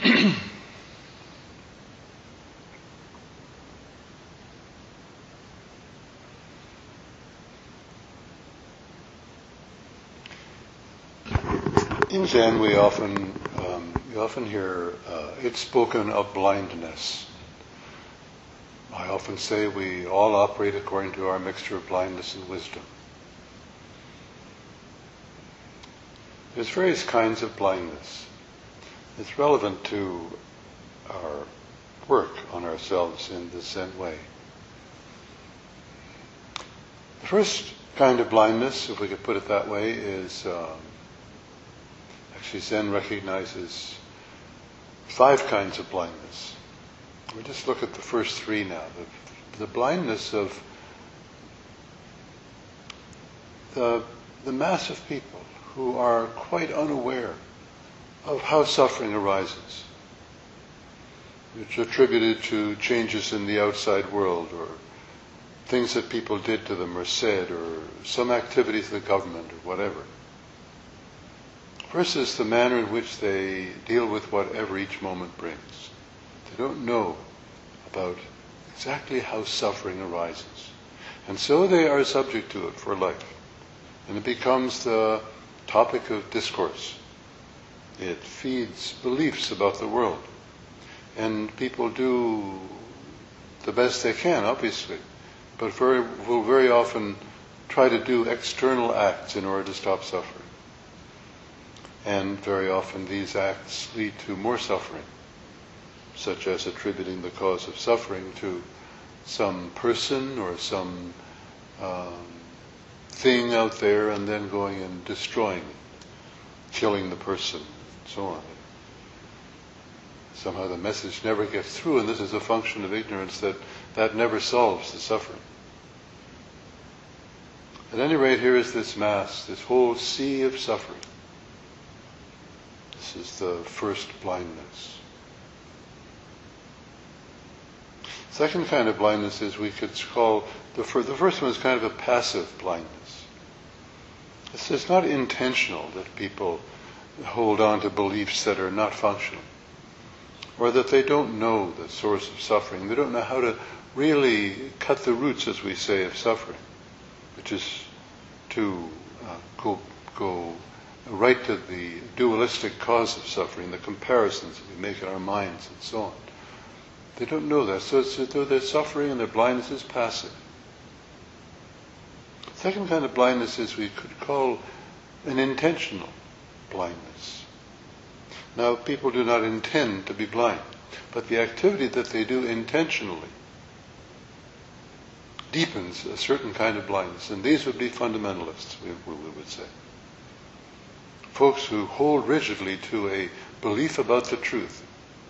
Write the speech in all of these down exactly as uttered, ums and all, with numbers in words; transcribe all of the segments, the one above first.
In Zen, we often um, we often hear uh, it spoken of blindness. I often say we all operate according to our mixture of blindness and wisdom. There's various kinds of blindness. It's relevant to our work on ourselves in the Zen way. The first kind of blindness, if we could put it that way, is um, actually Zen recognizes five kinds of blindness. We'll just look at the first three now. The, the blindness of the, the mass of people who are quite unaware of how suffering arises. It's attributed to changes in the outside world, or things that people did to them or said, or some activities of the government, or whatever. Versus the manner in which they deal with whatever each moment brings. They don't know about exactly how suffering arises. And so they are subject to it for life. And it becomes the topic of discourse. It feeds beliefs about the world. And people do the best they can, obviously, but very, will very often try to do external acts in order to stop suffering. And very often these acts lead to more suffering, such as attributing the cause of suffering to some person or some um, thing out there, and then going and destroying it, killing the person, and so on. Somehow the message never gets through, and this is a function of ignorance, that that never solves the suffering. At any rate, here is this mass, this whole sea of suffering. This is the first blindness. Second kind of blindness is we could call, the, fir- the first one is kind of a passive blindness. This is not intentional that people hold on to beliefs that are not functional, or that they don't know the source of suffering. They don't know how to really cut the roots, as we say, of suffering, which is to uh, go, go right to the dualistic cause of suffering, the comparisons that we make in our minds and so on. They don't know that. So it's, their suffering and their blindness is passive. Second kind of blindness is we could call an intentional blindness. Now, people do not intend to be blind, but the activity that they do intentionally deepens a certain kind of blindness, and these would be fundamentalists, we, we would say. Folks who hold rigidly to a belief about the truth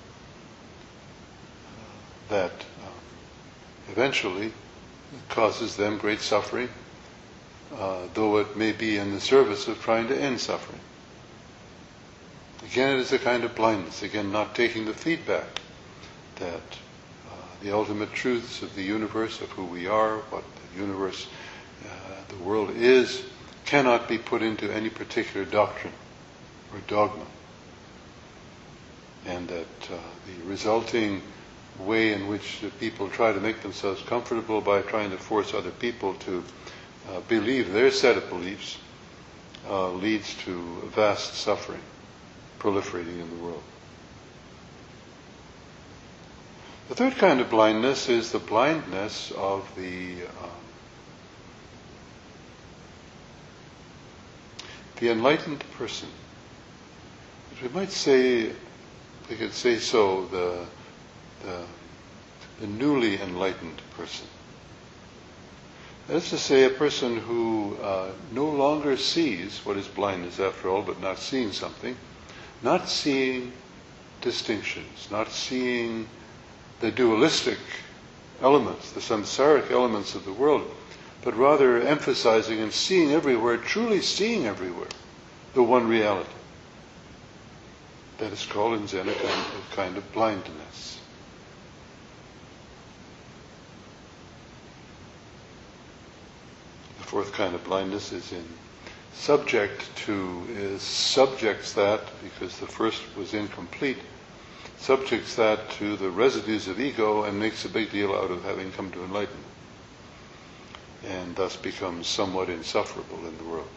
that um, eventually causes them great suffering, uh, though it may be in the service of trying to end suffering. Again, it is a kind of blindness, again, not taking the feedback that uh, the ultimate truths of the universe, of who we are, what the universe, uh, the world is, cannot be put into any particular doctrine or dogma. And that uh, the resulting way in which the people try to make themselves comfortable by trying to force other people to uh, believe their set of beliefs uh, leads to vast suffering proliferating in the world. The third kind of blindness is the blindness of the um, the enlightened person. We might say, we could say so, the, the, the newly enlightened person. That is to say, a person who uh, no longer sees what is blindness after all, but not seeing something, not seeing distinctions, not seeing the dualistic elements, the samsaric elements of the world, but rather emphasizing and seeing everywhere, truly seeing everywhere, the one reality. That is called in Zen a kind, a kind of blindness. The fourth kind of blindness is in subject to, is subjects that, because the first was incomplete, subjects that to the residues of ego and makes a big deal out of having come to enlightenment, and thus becomes somewhat insufferable in the world.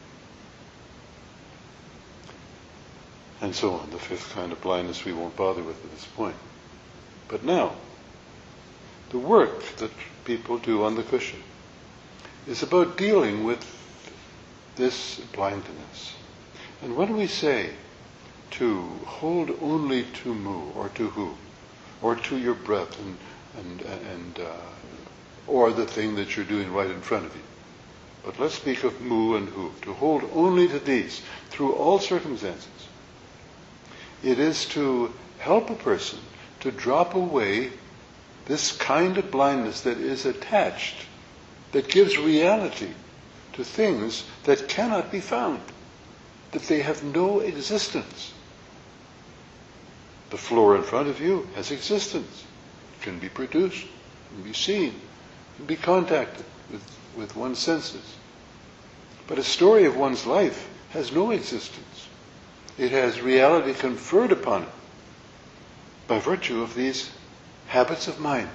And so on. The fifth kind of blindness we won't bother with at this point. But now, the work that people do on the cushion is about dealing with this blindness. And when we say to hold only to mu, or to hu, or to your breath, and and and uh, or the thing that you're doing right in front of you, but let's speak of mu and hu. To hold only to these through all circumstances. It is to help a person to drop away this kind of blindness that is attached, that gives reality to things that cannot be found, that they have no existence. The floor in front of you has existence. It can be produced, can be seen, can be contacted with, with one's senses. But a story of one's life has no existence. It has reality conferred upon it by virtue of these habits of mind.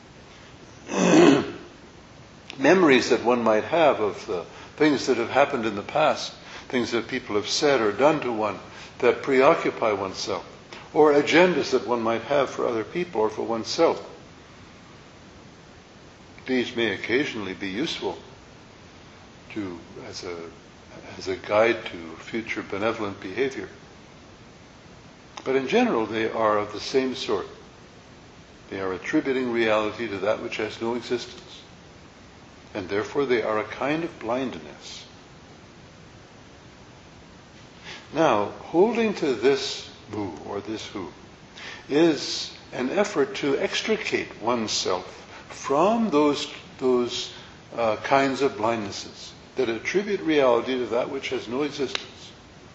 Memories that one might have of the things that have happened in the past, things that people have said or done to one that preoccupy oneself, or agendas that one might have for other people or for oneself. These may occasionally be useful to as a as a guide to future benevolent behavior. But in general, they are of the same sort. They are attributing reality to that which has no existence. And therefore they are a kind of blindness. Now, holding to this mu, or this hu, is an effort to extricate oneself from those, those uh, kinds of blindnesses that attribute reality to that which has no existence,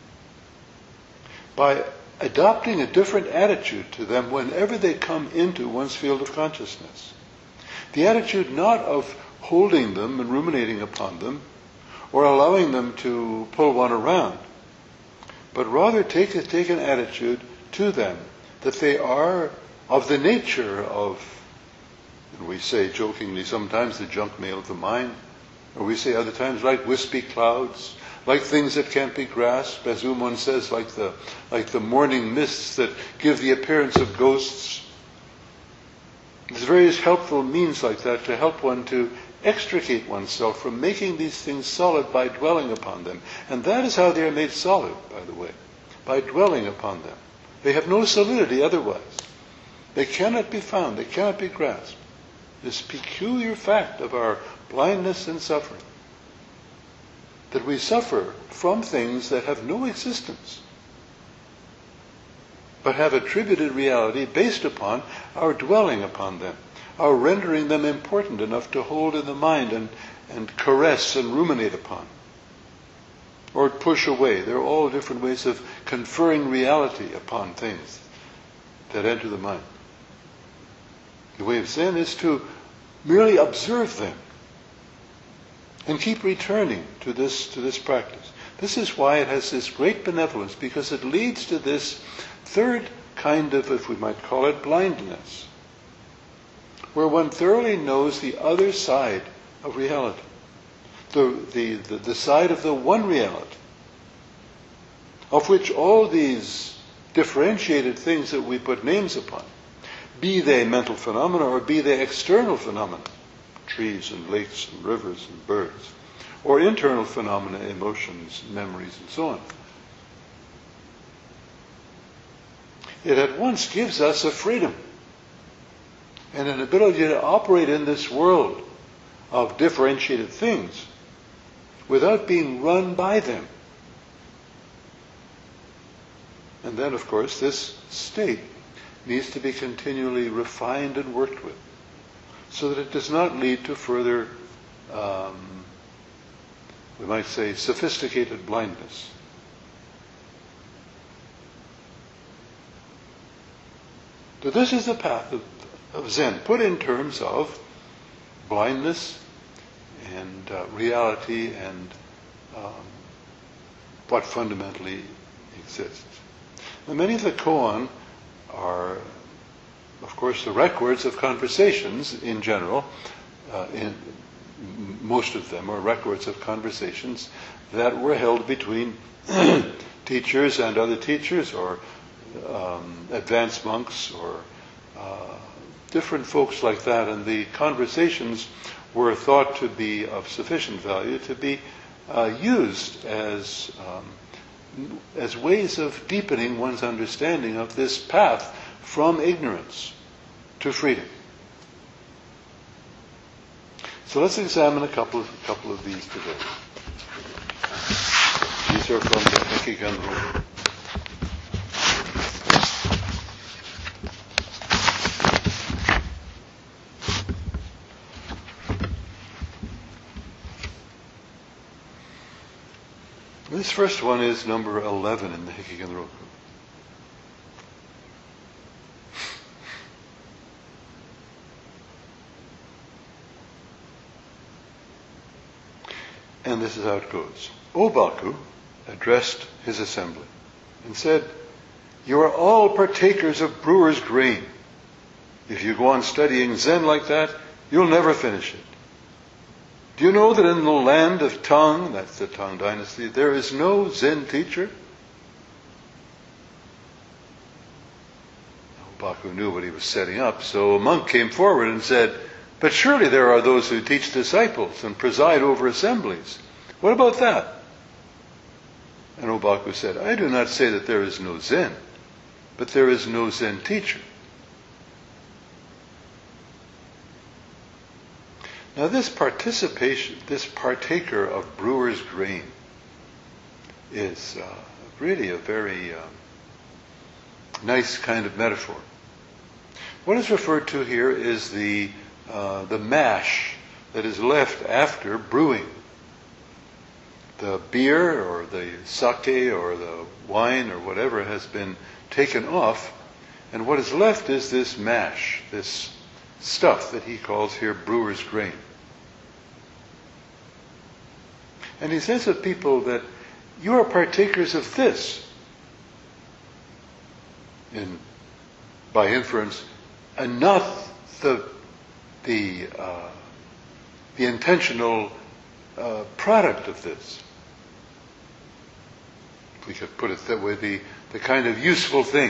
by adopting a different attitude to them whenever they come into one's field of consciousness. The attitude not of holding them and ruminating upon them, or allowing them to pull one around, but rather take, a, take an attitude to them that they are of the nature of, and we say jokingly sometimes, the junk mail of the mind, or we say other times like wispy clouds, like things that can't be grasped, as Umon says, like the like the morning mists that give the appearance of ghosts. There's various helpful means like that to help one to extricate oneself from making these things solid by dwelling upon them. And that is how they are made solid, by the way, by dwelling upon them. They have no solidity otherwise. They cannot be found, they cannot be grasped. This peculiar fact of our blindness and suffering, that we suffer from things that have no existence, but have attributed reality based upon our dwelling upon them, our rendering them important enough to hold in the mind and, and caress and ruminate upon, or push away. There are all different ways of conferring reality upon things that enter the mind. The way of Zen is to merely observe them and keep returning to this to this practice. This is why it has this great benevolence, because it leads to this third kind of, if we might call it, blindness, where one thoroughly knows the other side of reality, the, the, the, the side of the one reality, of which all these differentiated things that we put names upon, be they mental phenomena or be they external phenomena, trees and lakes and rivers and birds, or internal phenomena, emotions, memories, and so on. It at once gives us a freedom and an ability to operate in this world of differentiated things without being run by them. And then, of course, this state needs to be continually refined and worked with, so that it does not lead to further, um, we might say, sophisticated blindness. So this is the path of, of Zen, put in terms of blindness and uh, reality and um, what fundamentally exists. Now, many of the koan are, of course, the records of conversations in general. Uh, in, most of them are records of conversations that were held between teachers and other teachers, or um, advanced monks, or uh, different folks like that. And the conversations were thought to be of sufficient value to be uh, used as um, as ways of deepening one's understanding of this path from ignorance to freedom. So let's examine a couple of, a couple of these today. These are from the Hekigan-rō. This first one is number eleven in the Hekigan-rō. And this is how it goes. Obaku addressed his assembly and said, "You are all partakers of brewer's grain. If you go on studying Zen like that, you'll never finish it. Do you know that in the land of Tang, that's the Tang dynasty, there is no Zen teacher?" Obaku knew what he was setting up, so a monk came forward and said, "But surely there are those who teach disciples and preside over assemblies. What about that?" And Obaku said, "I do not say that there is no Zen, but there is no Zen teacher." Now this participation, this partaker of brewer's grain is uh, really a very uh, nice kind of metaphor. What is referred to here is the uh, the mash that is left after brewing. The beer or the sake or the wine or whatever has been taken off, and what is left is this mash, this stuff that he calls here brewer's grain. And he says of people that you are partakers of this. In, by inference, and not the the uh, the intentional uh, product of this. If we could put it that way, the the kind of useful thing.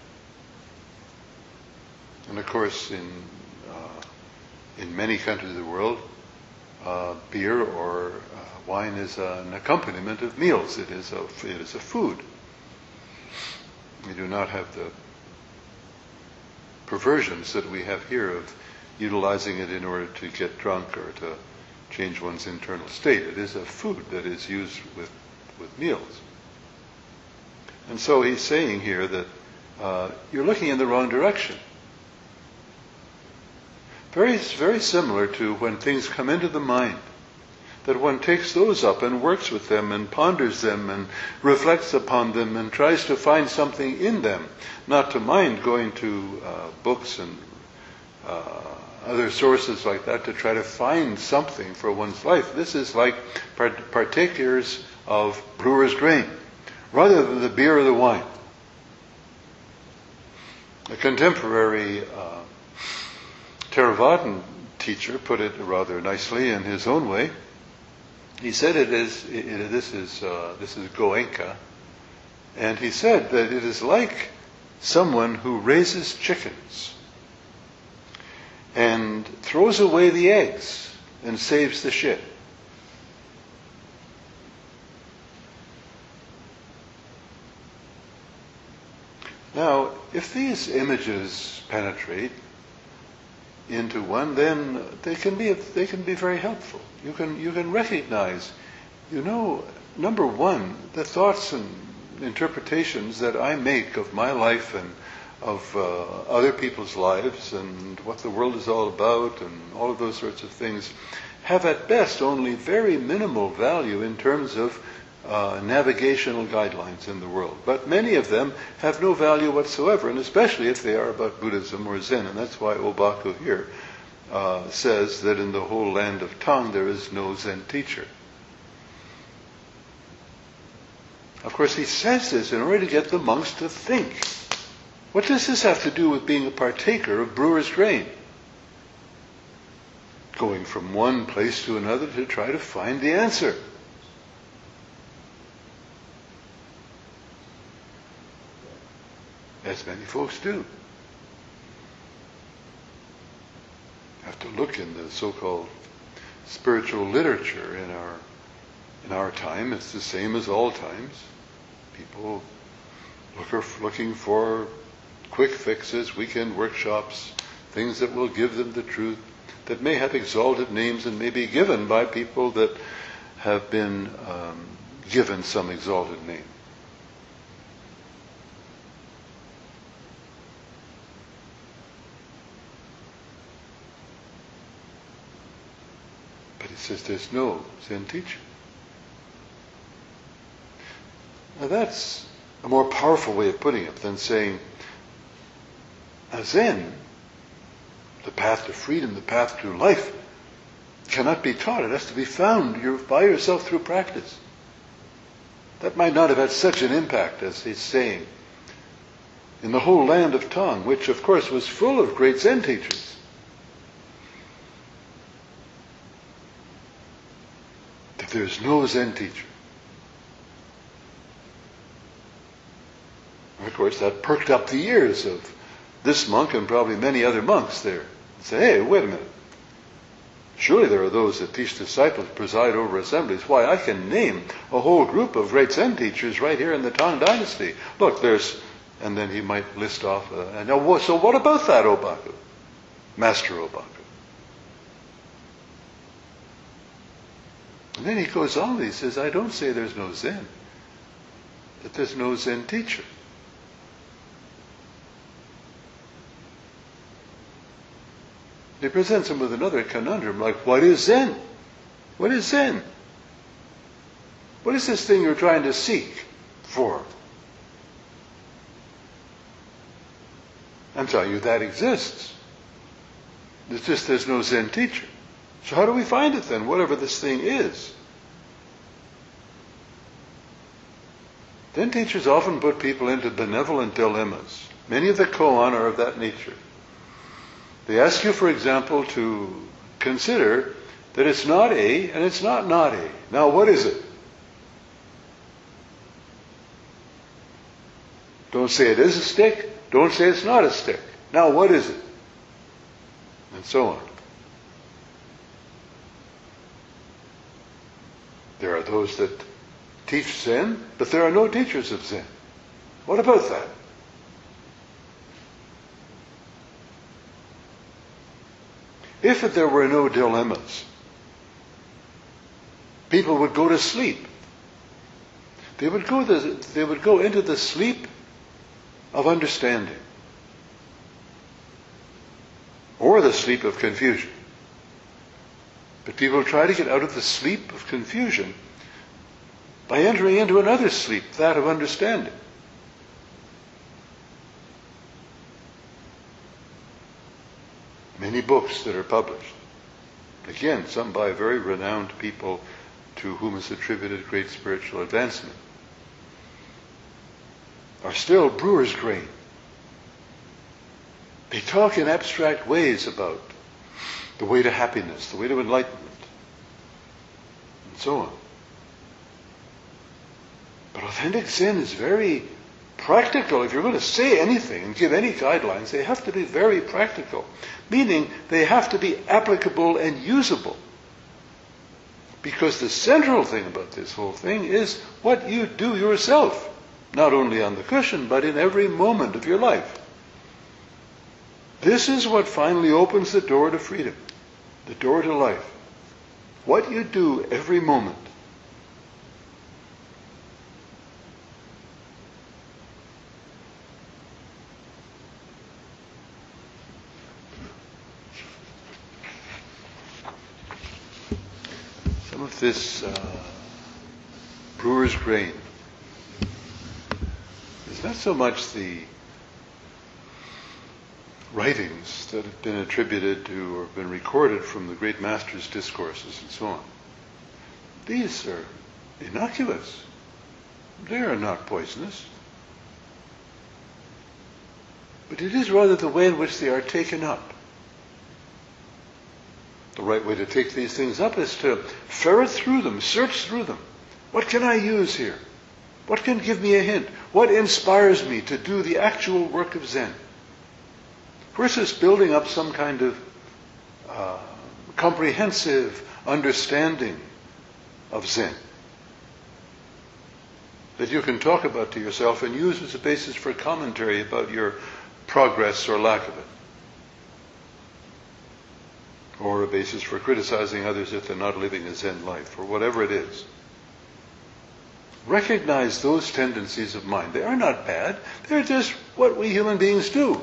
And of course, in uh, in many countries of the world, uh, beer or uh, wine is an accompaniment of meals. It is a it is a food. We do not have the perversions that we have here of utilizing it in order to get drunk or to change one's internal state. It is a food that is used with, with meals. And so he's saying here that uh, you're looking in the wrong direction. Very, very similar to when things come into the mind, that one takes those up and works with them and ponders them and reflects upon them and tries to find something in them, not to mind going to uh, books and uh, other sources like that to try to find something for one's life. This is like part- partakers of brewer's grain, rather than the beer or the wine. A contemporary uh, Theravadan teacher put it rather nicely in his own way. He said it is, it, it, this is, uh, this is Goenka, and he said that it is like someone who raises chickens and throws away the eggs and saves the shit. Now, if these images penetrate into one, then they can be they can be very helpful. You can you can recognize, you know, number one, the thoughts and interpretations that I make of my life and of uh, other people's lives and what the world is all about and all of those sorts of things have at best only very minimal value in terms of uh, navigational guidelines in the world. But many of them have no value whatsoever, and especially if they are about Buddhism or Zen. And that's why Obaku here uh, says that in the whole land of Tang there is no Zen teacher. Of course, he says this in order to get the monks to think. What does this have to do with being a partaker of brewer's grain? Going from one place to another to try to find the answer. As many folks do. Have to look in the so-called spiritual literature in our in our time. It's the same as all times. People look are looking for quick fixes, weekend workshops, things that will give them the truth, that may have exalted names and may be given by people that have been um, given some exalted name. But he says there's no Zen teacher. Now that's a more powerful way of putting it than saying, a Zen, the path to freedom, the path to life, cannot be taught. It has to be found You're by yourself through practice. That might not have had such an impact as he's saying in the whole land of Tong, which of course was full of great Zen teachers. That there's no Zen teacher. Of course, that perked up the ears of this monk and probably many other monks there. And say, hey, wait a minute. Surely there are those that teach disciples, preside over assemblies. Why, I can name a whole group of great Zen teachers right here in the Tang Dynasty. Look, there's, and then he might list off, uh, and now, so what about that Obaku? Master Obaku. And then he goes on, he says, I don't say there's no Zen, that there's no Zen teacher. He presents him with another conundrum, like, what is Zen? What is Zen? What is this thing you're trying to seek for? I'm telling you, that exists. It's just there's no Zen teacher. So how do we find it then, whatever this thing is? Zen teachers often put people into benevolent dilemmas. Many of the koan are of that nature. They ask you, for example, to consider that it's not A and it's not not A. Now, what is it? Don't say it is a stick. Don't say it's not a stick. Now, what is it? And so on. There are those that teach Zen, but there are no teachers of Zen. What about that? If there were no dilemmas, people would go to sleep. They would go to, they would go into the sleep of understanding, or the sleep of confusion. But people try to get out of the sleep of confusion by entering into another sleep, that of understanding. Many books that are published, again, some by very renowned people to whom is attributed great spiritual advancement, are still brewer's grain. They talk in abstract ways about the way to happiness, the way to enlightenment, and so on. But authentic Zen is very practical. If you're going to say anything and give any guidelines, they have to be very practical. Meaning, they have to be applicable and usable. Because the central thing about this whole thing is what you do yourself. Not only on the cushion, but in every moment of your life. This is what finally opens the door to freedom. The door to life. What you do every moment. Some of this uh, brewer's grain is not so much the writings that have been attributed to or been recorded from the great masters' discourses and so on. These are innocuous. They are not poisonous. but it is rather the way in which they are taken up. The right way to take these things up is to ferret through them, search through them. What can I use here? What can give me a hint? What inspires me to do the actual work of Zen? Versus building up some kind of uh, comprehensive understanding of Zen that you can talk about to yourself and use as a basis for commentary about your progress or lack of it. Or a basis for criticizing others if they're not living a Zen life, or whatever it is. Recognize those tendencies of mind. They are not bad. They're just what we human beings do.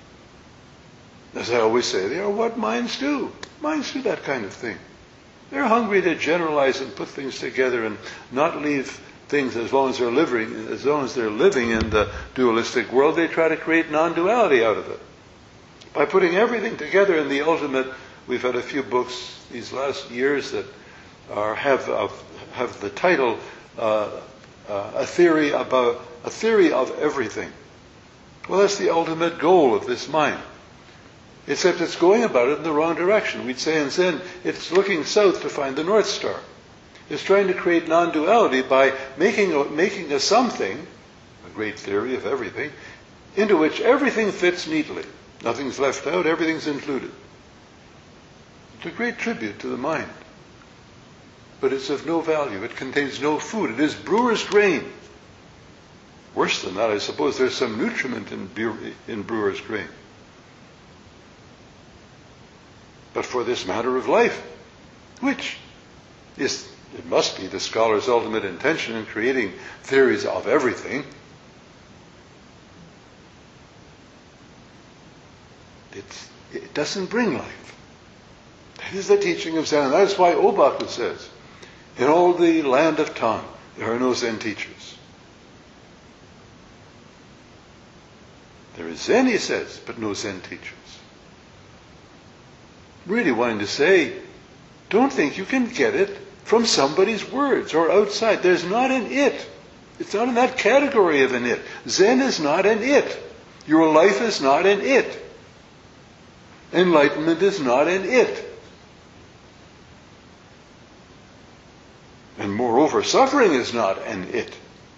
As I always say, they are what minds do. Minds do that kind of thing. They're hungry to generalize and put things together and not leave things as long as they're living, as long as they're living in the dualistic world. They try to create non-duality out of it. By putting everything together in the ultimate, we've had a few books these last years that are have uh, have the title uh, uh, a theory about a theory of everything. Well, that's the ultimate goal of this mind. Except it's going about it in the wrong direction. We'd say in Zen, it's looking south to find the North Star. It's trying to create non-duality by making a, making a something, a great theory of everything, into which everything fits neatly. Nothing's left out, everything's included. It's a great tribute to the mind. But it's of no value. It contains no food. It is brewer's grain. Worse than that, I suppose there's some nutriment in, in brewer's grain. But for this matter of life, which is, it must be the scholar's ultimate intention in creating theories of everything, it's, it doesn't bring life. That is the teaching of Zen. And that's why Obaku says, in all the land of Tang, there are no Zen teachers. There is Zen, he says, but no Zen teachers. Really wanting to say, don't think you can get it from somebody's words or outside. There's not an it. It's not in that category of an it. Zen is not an it. Your life is not an it. Enlightenment is not an it. And moreover, suffering is not an it.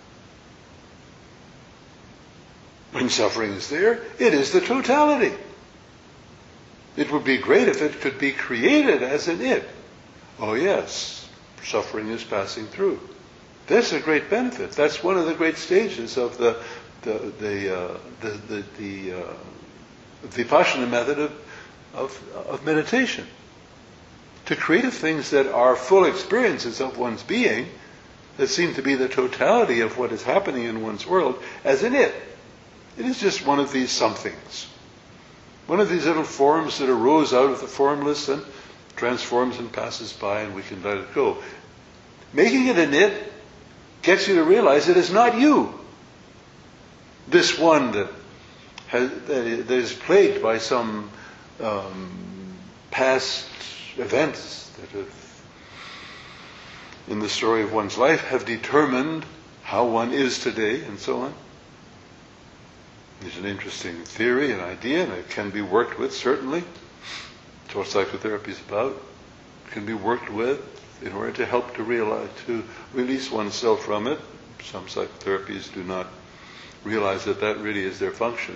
When suffering is there, it is the totality. It would be great if it could be created as an it. Oh yes, suffering is passing through. That's a great benefit. That's one of the great stages of the the the uh, the the, the uh, Vipassana method of, of of meditation. To create things that are full experiences of one's being, that seem to be the totality of what is happening in one's world, as an it. It is just one of these somethings. One of these little forms that arose out of the formless and transforms and passes by, and we can let it go. Making it an it gets you to realize it is not you. This one that, has, that is plagued by some um, past events that have, in the story of one's life, have determined how one is today, and so on. It's an interesting theory, an idea, and it can be worked with, certainly. That's what psychotherapy is about. It can be worked with in order to help to realize, to release oneself from it. Some psychotherapies do not realize that that really is their function.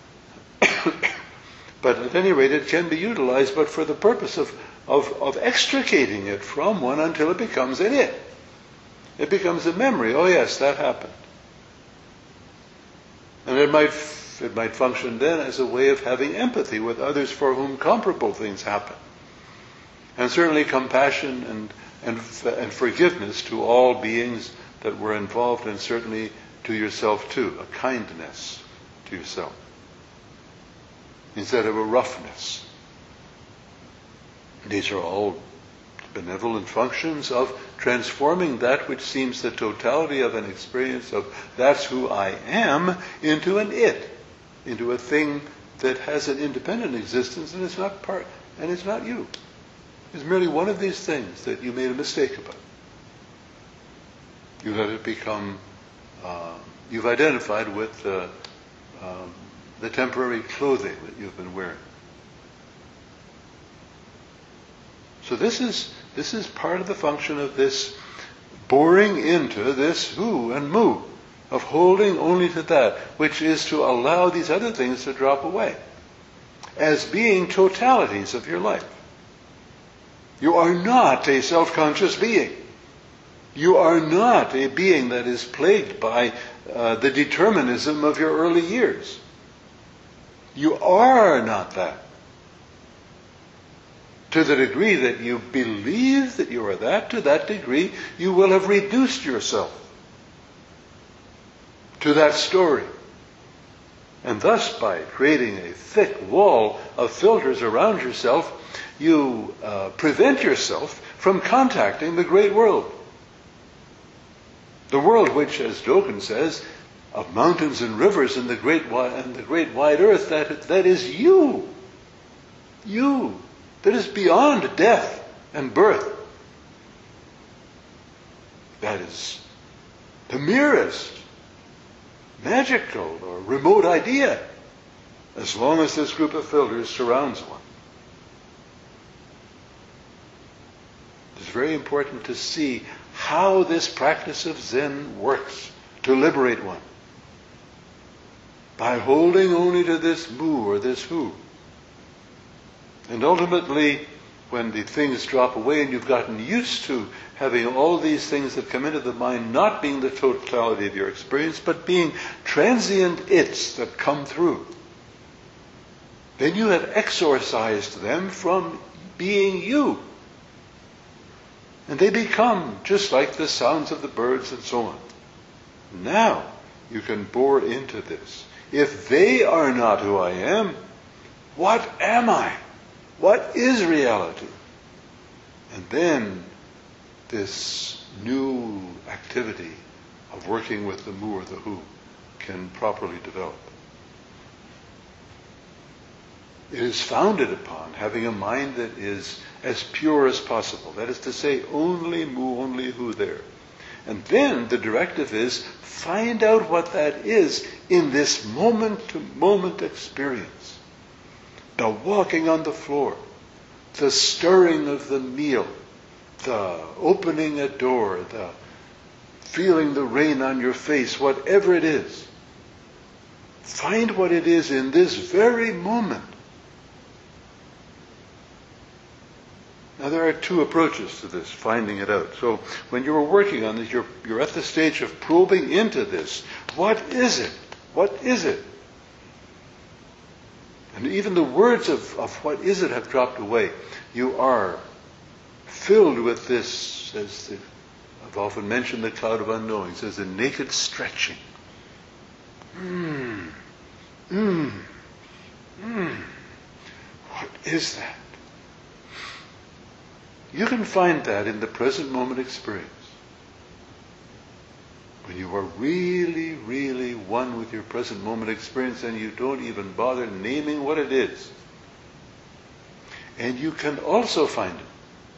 But at any rate, it can be utilized, but for the purpose of, of, of extricating it from one until it becomes an it. It becomes a memory. Oh yes, that happened. And it might it might function then as a way of having empathy with others for whom comparable things happen. And certainly compassion and, and, and forgiveness to all beings that were involved, and certainly to yourself too, a kindness to yourself, instead of a roughness. These are all benevolent functions of transforming that which seems the totality of an experience of that's who I am into an it, into a thing that has an independent existence and it's not part, and it's not you. It's merely one of these things that you made a mistake about. You let it become, uh, you've identified with uh, um, the temporary clothing that you've been wearing. So this is this is part of the function of this boring into this hu and mu, of holding only to that, which is to allow these other things to drop away, as being totalities of your life. You are not a self-conscious being. You are not a being that is plagued by uh, the determinism of your early years. You are not that. To the degree that you believe that you are that, to that degree you will have reduced yourself to that story. And thus, by creating a thick wall of filters around yourself, you uh, prevent yourself from contacting the great world. The world which, as Dogen says, of mountains and rivers and the great wide, and the great wide earth, that, that is you. You. That is beyond death and birth. That is the merest magical or remote idea, as long as this group of filters surrounds one. It's very important to see how this practice of Zen works to liberate one. By holding only to this mu or this hu. And ultimately, when the things drop away and you've gotten used to having all these things that come into the mind not being the totality of your experience, but being transient its that come through, then you have exorcised them from being you. And they become just like the sounds of the birds and so on. Now you can bore into this. If they are not who I am, what am I? What is reality? And then this new activity of working with the mu or the hu can properly develop. It is founded upon having a mind that is as pure as possible. That is to say, only mu, only hu there. And then the directive is, find out what that is in this moment-to-moment experience. The walking on the floor, the stirring of the meal, the opening a door, the feeling the rain on your face, whatever it is. Find what it is in this very moment. Now there are two approaches to this, finding it out. So when you're working on this, you're, you're at the stage of probing into this. What is it? What is it? And even the words of, of what is it have dropped away. You are filled with this, as the, I've often mentioned the cloud of unknowings, as a naked stretching. Mmm, mmm, mmm. What is that? You can find that in the present moment experience. When you are really, really one with your present moment experience and you don't even bother naming what it is. And you can also find it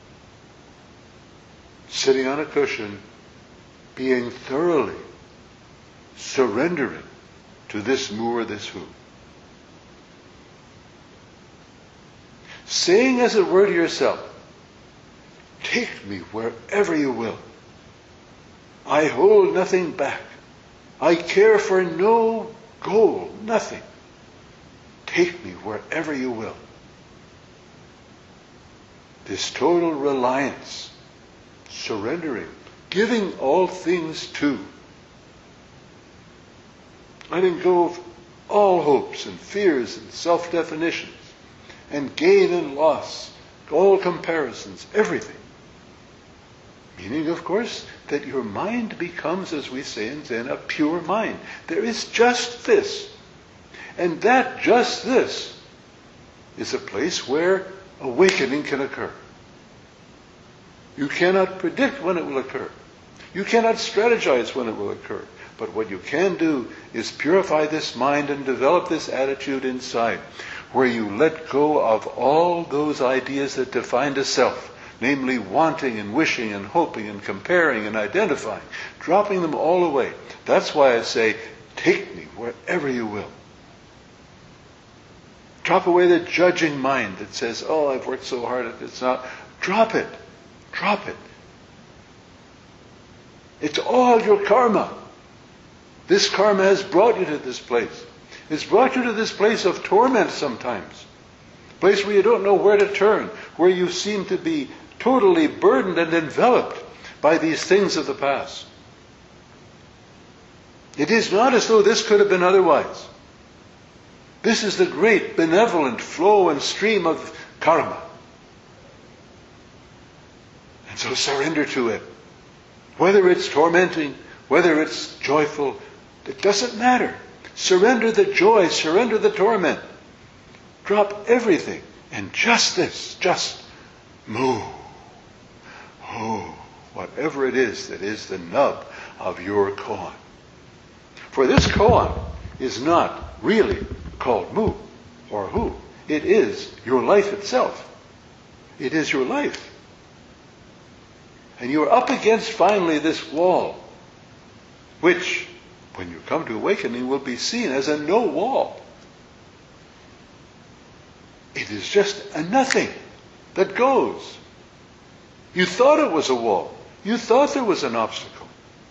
sitting on a cushion, being thoroughly surrendering to this mu or this hu. Saying as it were to yourself, take me wherever you will. I hold nothing back. I care for no goal, nothing. Take me wherever you will. This total reliance, surrendering, giving all things to, letting go of all hopes and fears and self-definitions, and gain and loss, all comparisons, everything. Meaning, of course, that your mind becomes, as we say in Zen, a pure mind. There is just this. And that just this is a place where awakening can occur. You cannot predict when it will occur. You cannot strategize when it will occur. But what you can do is purify this mind and develop this attitude inside, where you let go of all those ideas that define the self. Namely, wanting and wishing and hoping and comparing and identifying, dropping them all away. That's why I say, take me wherever you will. Drop away the judging mind that says, oh, I've worked so hard, it's not. Drop it. Drop it. It's all your karma. This karma has brought you to this place. It's brought you to this place of torment sometimes. A place where you don't know where to turn, where you seem to be totally burdened and enveloped by these things of the past. It is not as though this could have been otherwise. This is the great benevolent flow and stream of karma. And so surrender to it. Whether it's tormenting, whether it's joyful, it doesn't matter. Surrender the joy, surrender the torment. Drop everything. And just this, just move. Oh, whatever it is that is the nub of your koan. For this koan is not really called mu or hu. It is your life itself. It is your life. And you're up against finally this wall, which, when you come to awakening, will be seen as a no wall. It is just a nothing that goes. You thought it was a wall. You thought there was an obstacle.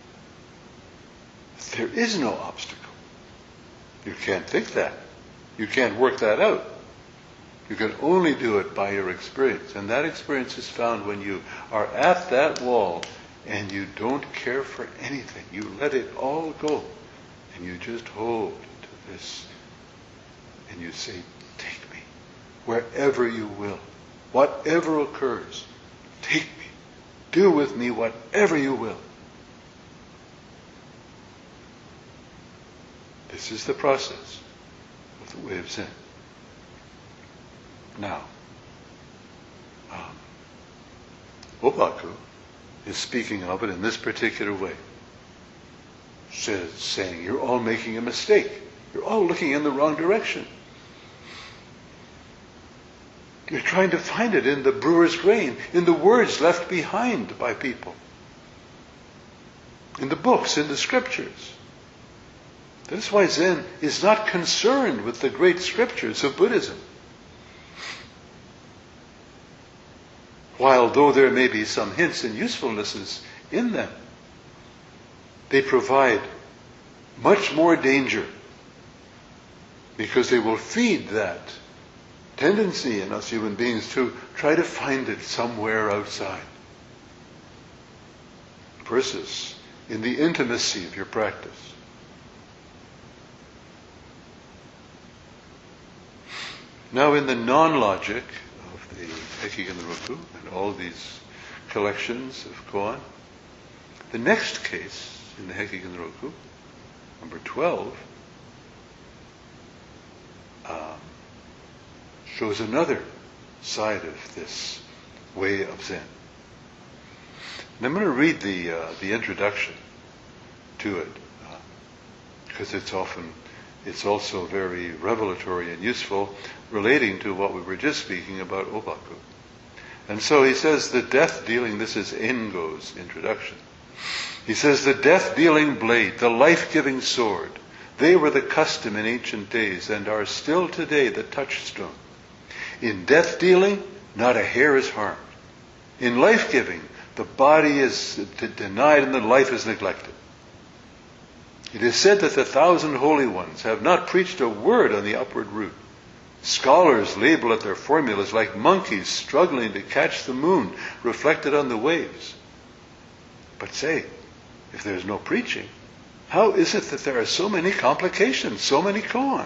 There is no obstacle. You can't think that. You can't work that out. You can only do it by your experience. And that experience is found when you are at that wall and you don't care for anything. You let it all go. And you just hold to this. And you say, take me wherever you will. Whatever occurs, take me. Do with me whatever you will. This is the process of the way of Zen. Now, um, Obaku is speaking of it in this particular way. Says, saying, you're all making a mistake. You're all looking in the wrong direction. You're trying to find it in the brewer's grain, in the words left behind by people, in the books, in the scriptures. That's why Zen is not concerned with the great scriptures of Buddhism. While though there may be some hints and usefulnesses in them, they provide much more danger because they will feed that tendency in us human beings to try to find it somewhere outside versus in the intimacy of your practice. Now in the non-logic of the Hekigen Roku and all these collections of koan, the next case in the Hekigen Roku, number twelve, um, shows another side of this way of Zen. And I'm going to read the uh, the introduction to it uh, because it's often it's also very revelatory and useful, relating to what we were just speaking about Obaku. And so he says, the death-dealing, this is Engo's introduction. He says, the death-dealing blade, the life-giving sword, they were the custom in ancient days and are still today the touchstone. In death-dealing, not a hair is harmed. In life-giving, the body is denied and the life is neglected. It is said that the thousand holy ones have not preached a word on the upward route. Scholars label at their formulas like monkeys struggling to catch the moon reflected on the waves. But say, if there's no preaching, how is it that there are so many complications, so many koans?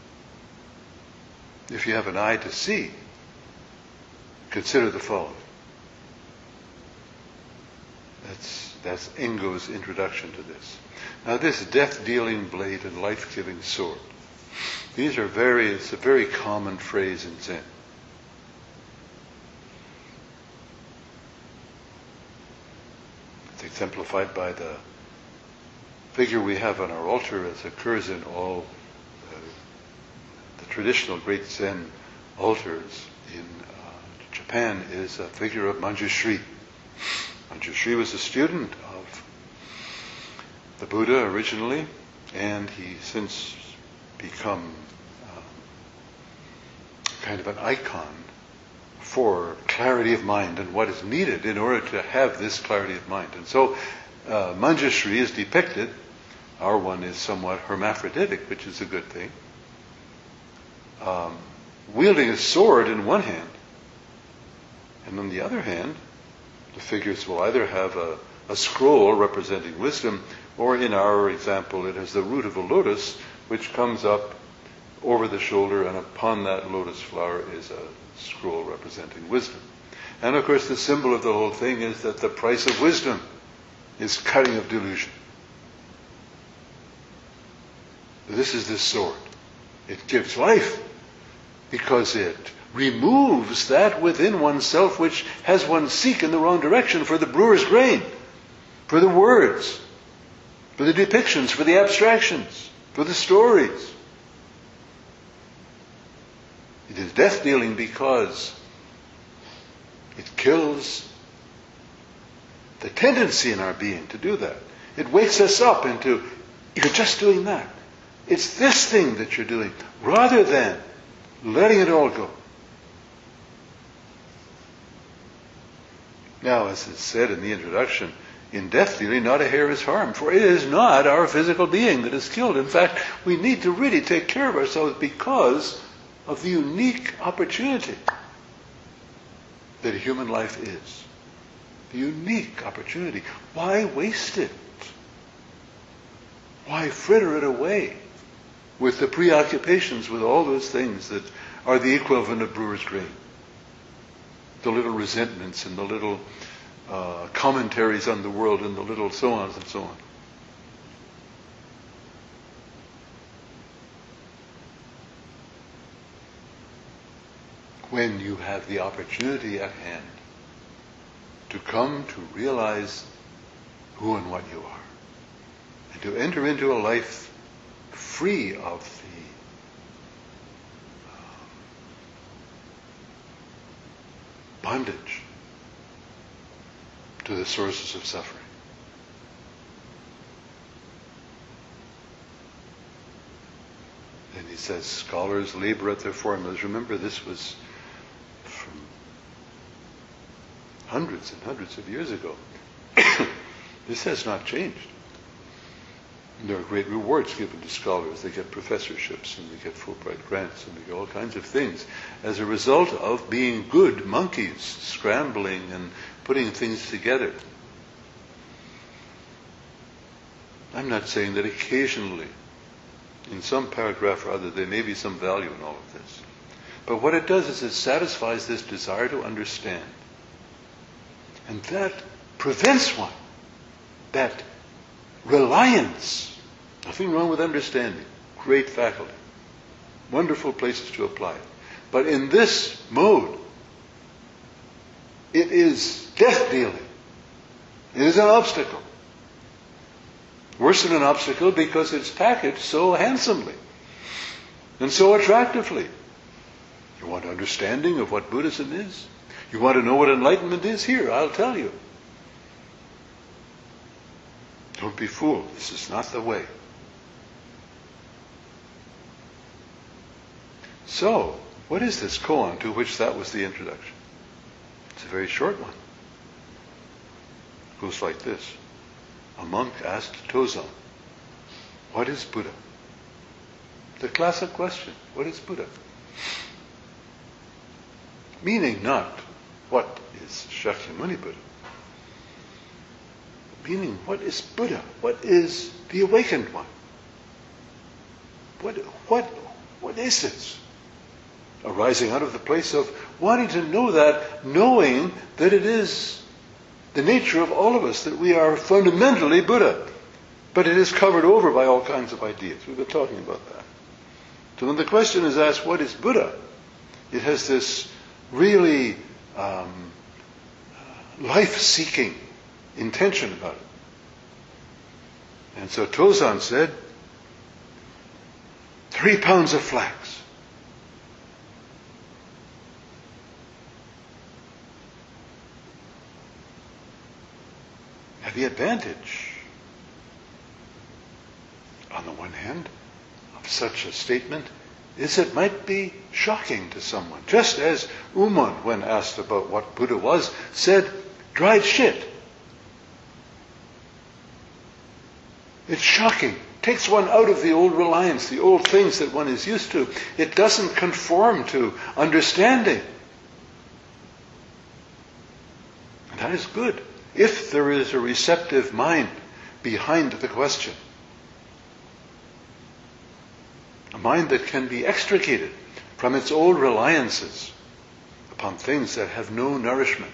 If you have an eye to see, consider the following. That's, that's Engo's introduction to this. Now this death-dealing blade and life-giving sword, these are very, it's a very common phrase in Zen. It's exemplified by the figure we have on our altar, as occurs in all uh, the traditional great Zen altars in uh, Japan, is a figure of Manjushri. Manjushri was a student of the Buddha originally, and he since become um, kind of an icon for clarity of mind and what is needed in order to have this clarity of mind. And so uh, Manjushri is depicted. Our one is somewhat hermaphroditic, which is a good thing. Um, wielding a sword in one hand, and on the other hand, the figures will either have a, a scroll representing wisdom, or in our example, it has the root of a lotus, which comes up over the shoulder, and upon that lotus flower is a scroll representing wisdom. And of course, the symbol of the whole thing is that the price of wisdom is cutting of delusion. This is this sword. It gives life because it removes that within oneself which has one seek in the wrong direction for the brewer's grain, for the words, for the depictions, for the abstractions, for the stories. It is death dealing because it kills the tendency in our being to do that. It wakes us up into, you're just doing that. It's this thing that you're doing, rather than letting it all go. Now, as it said in the introduction, in death dealing, not a hair is harmed, for it is not our physical being that is killed. In fact, we need to really take care of ourselves because of the unique opportunity that human life is. The unique opportunity. Why waste it? Why fritter it away with the preoccupations with all those things that are the equivalent of brewer's grain? The little resentments and the little uh, commentaries on the world and the little so on and so on. When you have the opportunity at hand to come to realize who and what you are, and to enter into a life free of the uh, bondage to the sources of suffering. And he says, scholars labor at their formulas. Remember, this was from hundreds and hundreds of years ago. This has not changed. And there are great rewards given to scholars. They get professorships and they get Fulbright grants and they get all kinds of things as a result of being good monkeys, scrambling and putting things together. I'm not saying that occasionally, in some paragraph or other, there may be some value in all of this. But what it does is it satisfies this desire to understand. And that prevents one. That reliance. Nothing wrong with understanding. Great faculty. Wonderful places to apply it. But in this mode, it is death dealing. It is an obstacle. Worse than an obstacle because it's packaged so handsomely and so attractively. You want understanding of what Buddhism is? You want to know what enlightenment is? Here, I'll tell you. Don't be fooled. This is not the way. So, what is this koan to which that was the introduction? It's a very short one. It goes like this. A monk asked Tozan, what is Buddha? The classic question, what is Buddha? Meaning not, what is Shakyamuni Buddha? Meaning, what is Buddha? What is the awakened one? What, what, what is this? Arising out of the place of wanting to know that, knowing that it is the nature of all of us, that we are fundamentally Buddha. But it is covered over by all kinds of ideas. We've been talking about that. So when the question is asked, what is Buddha? It has this really um, life-seeking intention about it. And so Tozan said, three pounds of flax. Now the advantage, on the one hand, of such a statement is it might be shocking to someone. Just as Uman, when asked about what Buddha was, said, dried shit. It's shocking. Takes one out of the old reliance, the old things that one is used to. It doesn't conform to understanding. And that is good, if there is a receptive mind behind the question. A mind that can be extricated from its old reliances upon things that have no nourishment.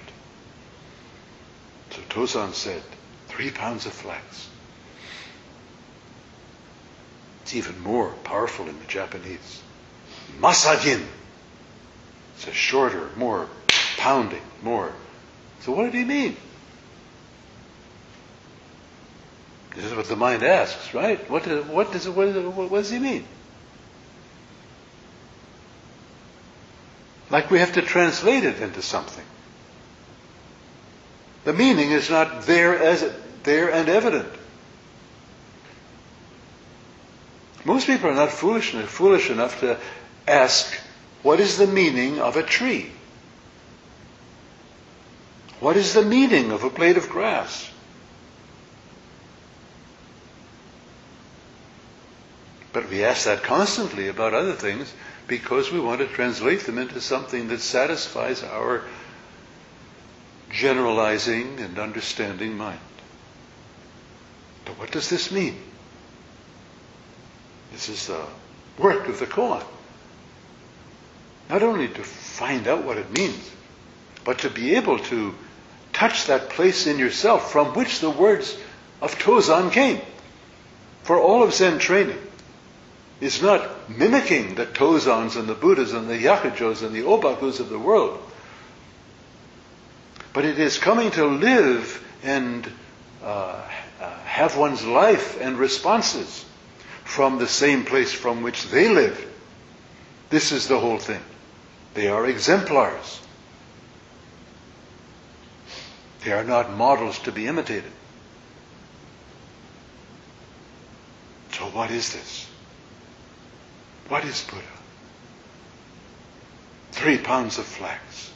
So Tozan said, three pounds of flax. It's even more powerful in the Japanese. Masagin. It's a shorter, more pounding, more. So what did he mean? This is what the mind asks, right? What, does, what, does, what, does, what does he mean? Like we have to translate it into something. The meaning is not there as there and evident. Most people are not foolish enough, foolish enough to ask, what is the meaning of a tree? What is the meaning of a blade of grass? But we ask that constantly about other things because we want to translate them into something that satisfies our generalizing and understanding mind. But what does this mean? This is the work of the koan. Not only to find out what it means, but to be able to touch that place in yourself from which the words of Tozan came. For all of Zen training is not mimicking the Tozans and the Buddhas and the Yakujos and the Obakus of the world, but it is coming to live and uh, uh, have one's life and responses from the same place from which they lived. This is the whole thing. They are exemplars. They are not models to be imitated. So what is this? What is Buddha? Three pounds of flax.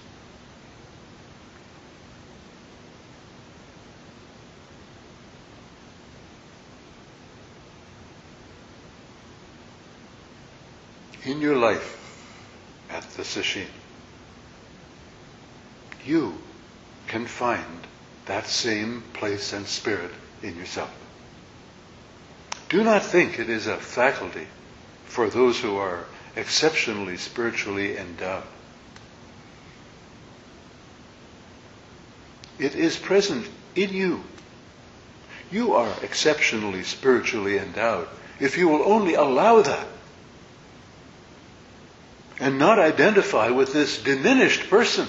In your life at the Sesshin, you can find that same place and spirit in yourself. Do not think it is a faculty for those who are exceptionally spiritually endowed. It is present in you. You are exceptionally spiritually endowed if you will only allow that and not identify with this diminished person.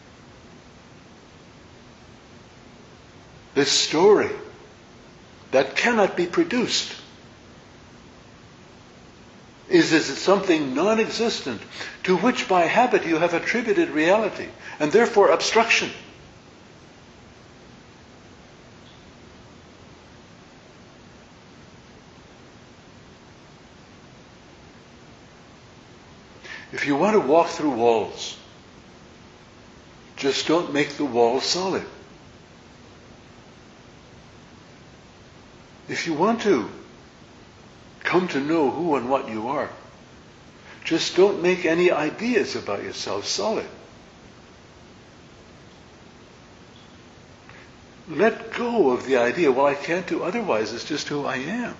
This story that cannot be produced. Is, is it something non-existent to which by habit you have attributed reality and therefore obstruction? If you want to walk through walls, just don't make the walls solid. If you want to come to know who and what you are, just don't make any ideas about yourself solid. Let go of the idea, well, I can't do otherwise, it's just who I am.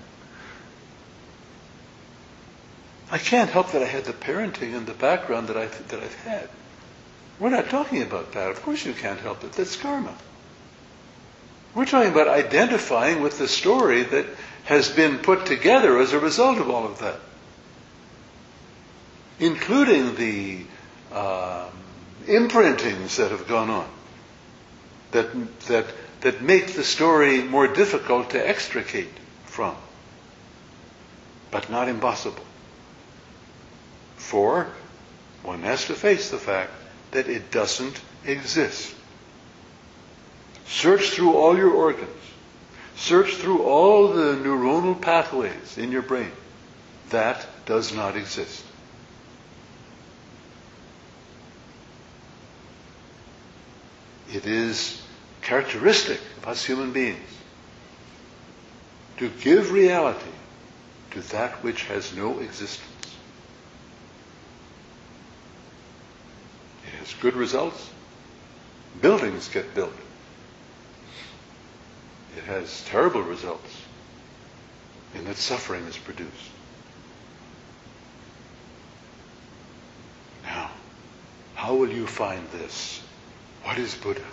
I can't help that I had the parenting and the background that, I, that I've had. We're not talking about that. Of course you can't help it. That's karma. We're talking about identifying with the story that has been put together as a result of all of that. Including the um, imprintings that have gone on. That, that, that make the story more difficult to extricate from. But not impossible. For one has to face the fact that it doesn't exist. Search through all your organs. Search through all the neuronal pathways in your brain. That does not exist. It is characteristic of us human beings to give reality to that which has no existence. It has good results. Buildings get built. It has terrible results in that suffering is produced. Now, how will you find this? What is Buddha?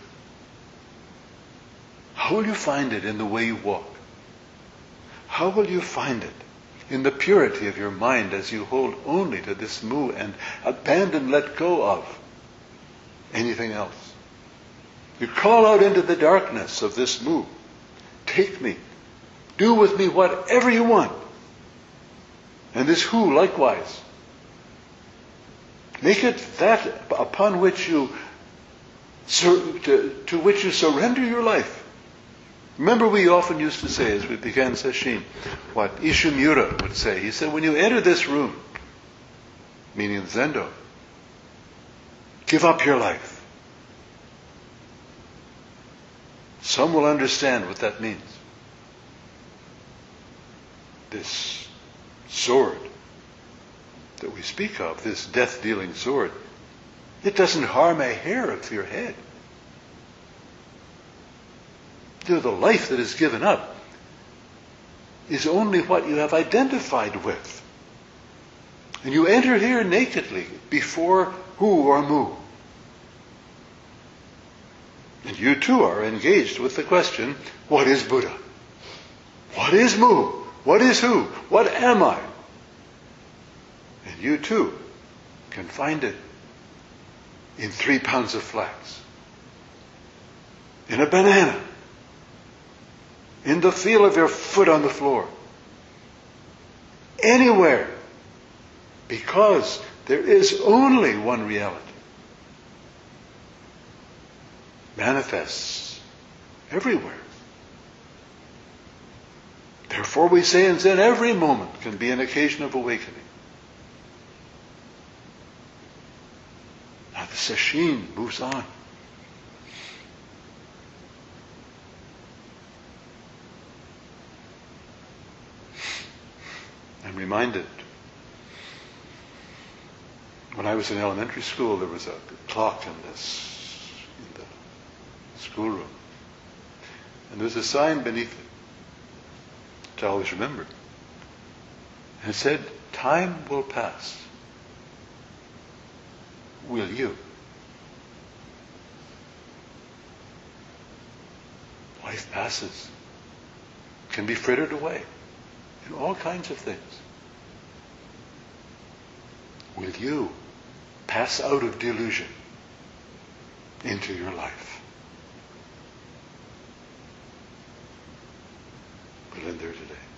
How will you find it in the way you walk? How will you find it in the purity of your mind as you hold only to this mu and abandon, let go of anything else? You call out into the darkness of this mu. Take me. Do with me whatever you want. And this who likewise. Make it that upon which you to, to which you surrender your life. Remember, we often used to say, as we began sesshin, what Ishimura would say. He said, when you enter this room, meaning Zendo, give up your life. Some will understand what that means. This sword that we speak of, this death-dealing sword, it doesn't harm a hair of your head. You know, the life that is given up is only what you have identified with. And you enter here nakedly before who or mu. And you too are engaged with the question, what is Buddha? What is mu? What is who? What am I? And you too can find it in three pounds of flax, in a banana, in the feel of your foot on the floor, anywhere, because there is only one reality. Manifests everywhere. Therefore we say in Zen, every moment can be an occasion of awakening. Now the sesshin moves on. I'm reminded, when I was in elementary school, there was a clock in this, in the schoolroom. And there was a sign beneath it, which I always remembered. And it said, time will pass. Will you? Life passes. Can be frittered away in all kinds of things. Will you pass out of delusion into your life? We'll end there today.